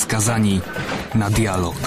skazani na dialog.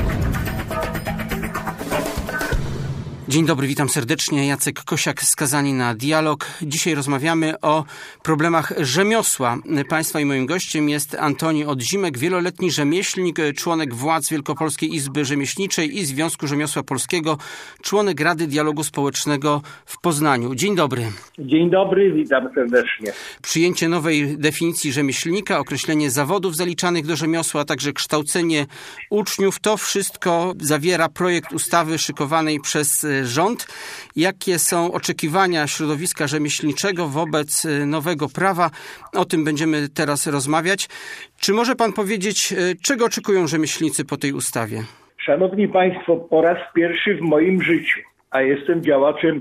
Dzień dobry, witam serdecznie. Jacek Kosiak, Skazani na dialog. Dzisiaj rozmawiamy o problemach rzemiosła państwa i moim gościem jest Antoni Odzimek, wieloletni rzemieślnik, członek władz Wielkopolskiej Izby Rzemieślniczej i Związku Rzemiosła Polskiego, członek Rady Dialogu Społecznego w Poznaniu. Dzień dobry. Dzień dobry, witam serdecznie. Przyjęcie nowej definicji rzemieślnika, określenie zawodów zaliczanych do rzemiosła, a także kształcenie uczniów. To wszystko zawiera projekt ustawy szykowanej przez rząd. Jakie są oczekiwania środowiska rzemieślniczego wobec nowego prawa? O tym będziemy teraz rozmawiać. Czy może pan powiedzieć, czego oczekują rzemieślnicy po tej ustawie? Szanowni Państwo, po raz pierwszy w moim życiu, a jestem działaczem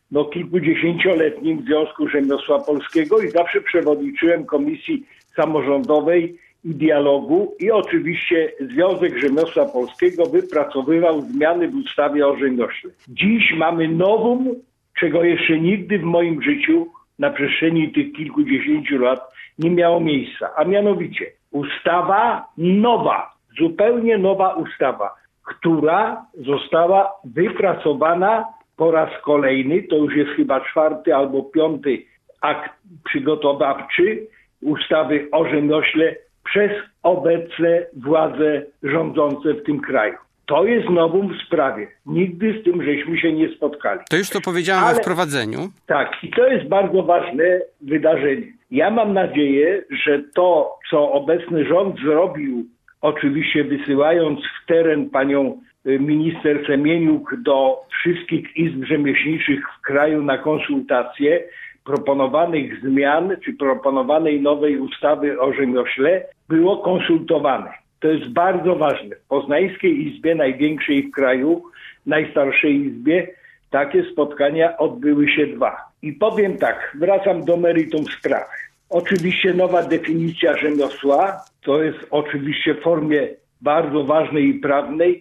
kilkudziesięcioletnim w Związku Rzemiosła Polskiego i zawsze przewodniczyłem Komisji Samorządowej i Dialogu i oczywiście Związek Rzemiosła Polskiego wypracowywał zmiany w ustawie o rzemiośle. Dziś mamy nowum, czego jeszcze nigdy w moim życiu na przestrzeni tych kilkudziesięciu lat nie miało miejsca, a mianowicie ustawa nowa, zupełnie nowa ustawa, która została wypracowana po raz kolejny, to już jest chyba 4. albo 5. akt przygotowawczy ustawy o rzemiośle przez obecne władze rządzące w tym kraju. To jest nowum w sprawie. Nigdy z tym żeśmy się nie spotkali. To już to powiedziałem we wprowadzeniu. Tak, i to jest bardzo ważne wydarzenie. Ja mam nadzieję, że to, co obecny rząd zrobił, oczywiście wysyłając w teren panią minister Semieniuk do wszystkich izb rzemieślniczych w kraju na konsultacje proponowanych zmian, czy proponowanej nowej ustawy o rzemiośle, było konsultowane. To jest bardzo ważne. W Poznańskiej Izbie, największej w kraju, najstarszej izbie, takie spotkania odbyły się 2. I powiem tak, wracam do meritum sprawy. Oczywiście nowa definicja rzemiosła, to jest oczywiście w formie bardzo ważnej i prawnej,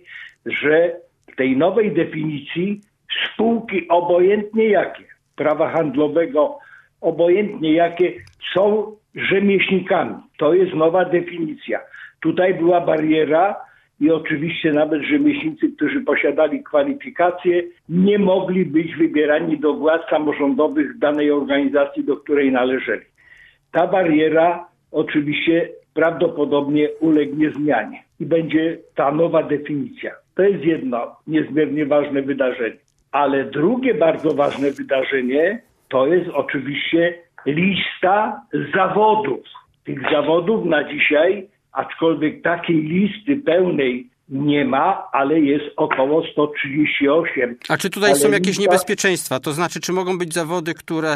że w tej nowej definicji spółki obojętnie jakie, prawa handlowego obojętnie jakie, są rzemieślnikami. To jest nowa definicja. Tutaj była bariera i oczywiście nawet rzemieślnicy, którzy posiadali kwalifikacje, nie mogli być wybierani do władz samorządowych danej organizacji, do której należeli. Ta bariera oczywiście prawdopodobnie ulegnie zmianie i będzie ta nowa definicja. To jest jedno niezmiernie ważne wydarzenie. Ale drugie bardzo ważne wydarzenie to jest oczywiście lista zawodów. Tych zawodów na dzisiaj, aczkolwiek takiej listy pełnej nie ma, ale jest około 138. A czy tutaj są jakieś niebezpieczeństwa? To znaczy, czy mogą być zawody,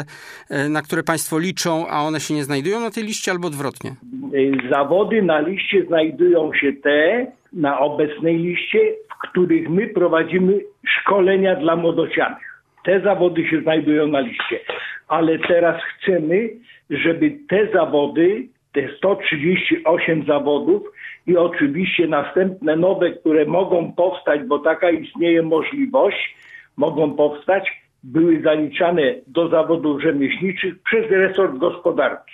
na które państwo liczą, a one się nie znajdują na tej liście, albo odwrotnie? Zawody na liście znajdują się te, na obecnej liście, w których my prowadzimy szkolenia dla młodocianych. Te zawody się znajdują na liście. Ale teraz chcemy, żeby te zawody, te 138 zawodów i oczywiście następne nowe, które mogą powstać, bo taka istnieje możliwość, mogą powstać, były zaliczane do zawodów rzemieślniczych przez resort gospodarki.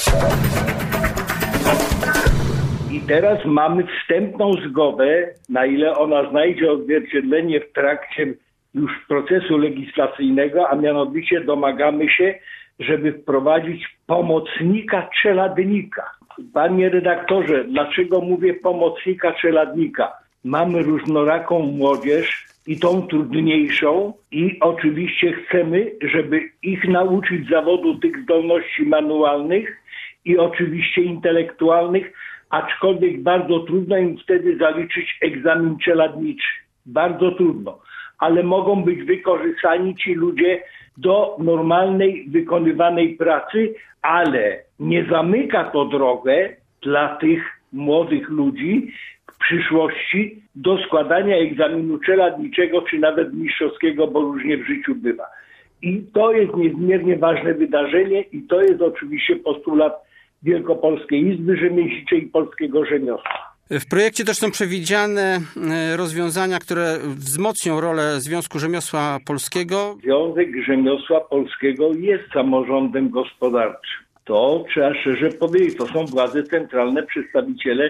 I teraz mamy wstępną zgodę, na ile ona znajdzie odzwierciedlenie w trakcie już procesu legislacyjnego, a mianowicie domagamy się, żeby wprowadzić pomocnika czeladnika. Panie redaktorze, dlaczego mówię pomocnika czeladnika? Mamy różnoraką młodzież i tą trudniejszą i oczywiście chcemy, żeby ich nauczyć zawodu tych zdolności manualnych i oczywiście intelektualnych, aczkolwiek bardzo trudno im wtedy zaliczyć egzamin czeladniczy. Bardzo trudno. Ale mogą być wykorzystani ci ludzie do normalnej, wykonywanej pracy, ale nie zamyka to drogę dla tych młodych ludzi w przyszłości do składania egzaminu czeladniczego, czy nawet mistrzowskiego, bo różnie w życiu bywa. I to jest niezmiernie ważne wydarzenie i to jest oczywiście postulat Wielkopolskiej Izby Rzemieślniczej i Polskiego Rzemiosła. W projekcie też są przewidziane rozwiązania, które wzmocnią rolę Związku Rzemiosła Polskiego. Związek Rzemiosła Polskiego jest samorządem gospodarczym. To trzeba szczerze powiedzieć, to są władze centralne, przedstawiciele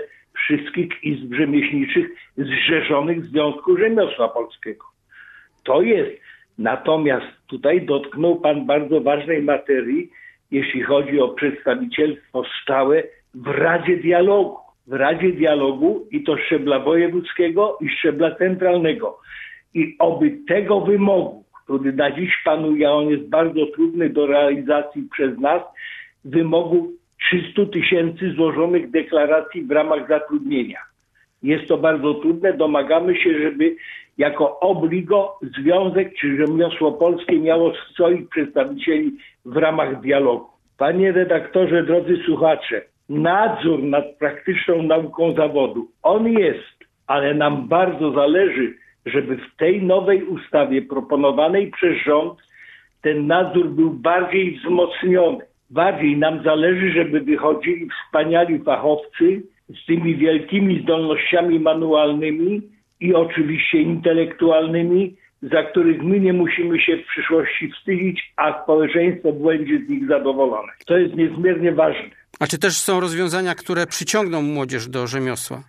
wszystkich izb rzemieślniczych zrzeszonych w Związku Rzemiosła Polskiego. To jest. Natomiast tutaj dotknął pan bardzo ważnej materii, jeśli chodzi o przedstawicielstwo stałe w Radzie Dialogu. W Radzie Dialogu i to szczebla wojewódzkiego i szczebla centralnego. I oby tego wymogu, który na dziś panuje, a on jest bardzo trudny do realizacji przez nas, wymogu 300 000 złożonych deklaracji w ramach zatrudnienia. Jest to bardzo trudne. Domagamy się, żeby jako obligo związek czy rzemiosło polskie miało swoich przedstawicieli w ramach dialogu. Panie redaktorze, drodzy słuchacze, nadzór nad praktyczną nauką zawodu, on jest, ale nam bardzo zależy, żeby w tej nowej ustawie proponowanej przez rząd ten nadzór był bardziej wzmocniony. Bardziej nam zależy, żeby wychodzili wspaniali fachowcy z tymi wielkimi zdolnościami manualnymi i oczywiście intelektualnymi, za których my nie musimy się w przyszłości wstydzić, a społeczeństwo będzie z nich zadowolone. To jest niezmiernie ważne. A czy też są rozwiązania, które przyciągną młodzież do rzemiosła?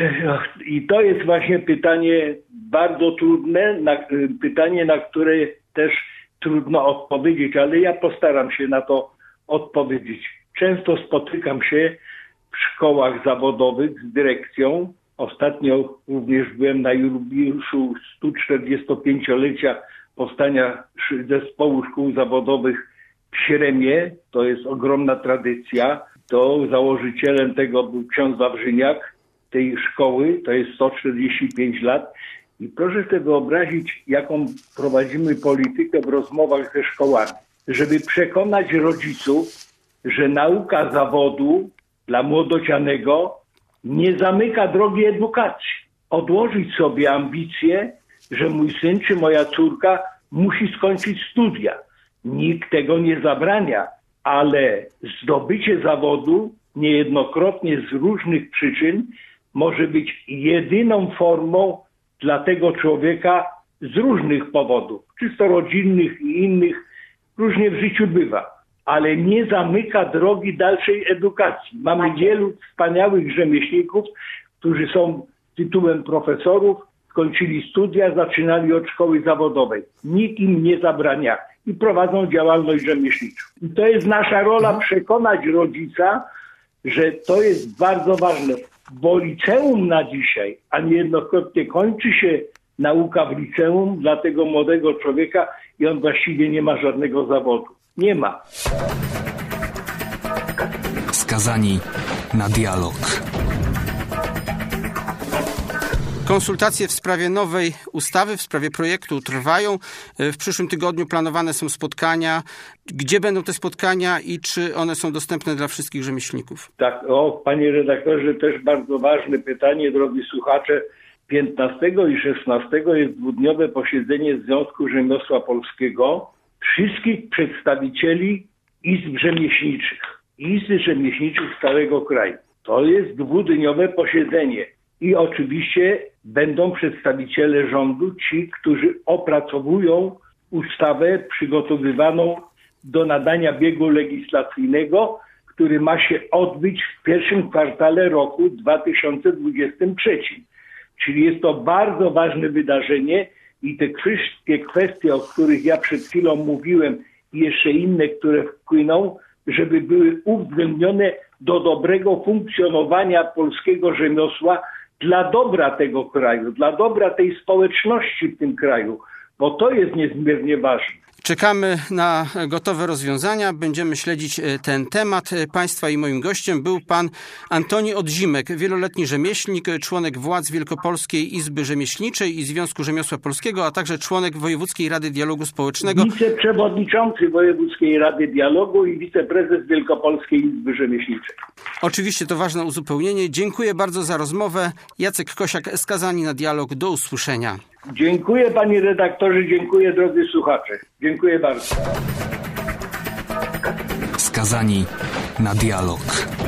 I to jest właśnie pytanie bardzo trudne, pytanie, na które też trudno odpowiedzieć, ale ja postaram się na to odpowiedzieć. Często spotykam się w szkołach zawodowych z dyrekcją. Ostatnio również byłem na jubileuszu 145-lecia powstania Zespołu Szkół Zawodowych w Śremie. To jest ogromna tradycja. To założycielem tego był ksiądz Wawrzyniak tej szkoły. To jest 145 lat. I proszę sobie wyobrazić, jaką prowadzimy politykę w rozmowach ze szkołami. Żeby przekonać rodziców, że nauka zawodu dla młodocianego nie zamyka drogi edukacji. Odłożyć sobie ambicje, że mój syn czy moja córka musi skończyć studia. Nikt tego nie zabrania, ale zdobycie zawodu niejednokrotnie z różnych przyczyn może być jedyną formą dla tego człowieka z różnych powodów, czysto rodzinnych i innych, różnie w życiu bywa, ale nie zamyka drogi dalszej edukacji. Mamy wielu wspaniałych rzemieślników, którzy są tytułem profesorów, skończyli studia, zaczynali od szkoły zawodowej. Nikt im nie zabrania i prowadzą działalność rzemieślniczą. I to jest nasza rola, przekonać rodzica, że to jest bardzo ważne, bo liceum na dzisiaj, a niejednokrotnie kończy się nauka w liceum dla tego młodego człowieka i on właściwie nie ma żadnego zawodu. Nie ma. Skazani na dialog. Konsultacje w sprawie nowej ustawy, w sprawie projektu trwają. W przyszłym tygodniu planowane są spotkania. Gdzie będą te spotkania i czy one są dostępne dla wszystkich rzemieślników? Tak, panie redaktorze, też bardzo ważne pytanie, drogi słuchacze. 15 i 16 jest dwudniowe posiedzenie Związku Rzemiosła Polskiego wszystkich przedstawicieli izb rzemieślniczych z całego kraju. To jest dwudniowe posiedzenie. I oczywiście będą przedstawiciele rządu, ci, którzy opracowują ustawę przygotowywaną do nadania biegu legislacyjnego, który ma się odbyć w pierwszym kwartale roku 2023. Czyli jest to bardzo ważne wydarzenie i te wszystkie kwestie, o których ja przed chwilą mówiłem i jeszcze inne, które wpłyną, żeby były uwzględnione do dobrego funkcjonowania polskiego rzemiosła, dla dobra tego kraju, dla dobra tej społeczności w tym kraju, bo to jest niezmiernie ważne. Czekamy na gotowe rozwiązania, będziemy śledzić ten temat. Państwa i moim gościem był pan Antoni Odzimek, wieloletni rzemieślnik, członek władz Wielkopolskiej Izby Rzemieślniczej i Związku Rzemiosła Polskiego, a także członek Wojewódzkiej Rady Dialogu Społecznego. Wiceprzewodniczący Wojewódzkiej Rady Dialogu i wiceprezes Wielkopolskiej Izby Rzemieślniczej. Oczywiście to ważne uzupełnienie. Dziękuję bardzo za rozmowę. Jacek Kosiak, Skazani na dialog. Do usłyszenia. Dziękuję panie redaktorze, dziękuję drodzy słuchacze. Dziękuję bardzo. Skazani na dialog.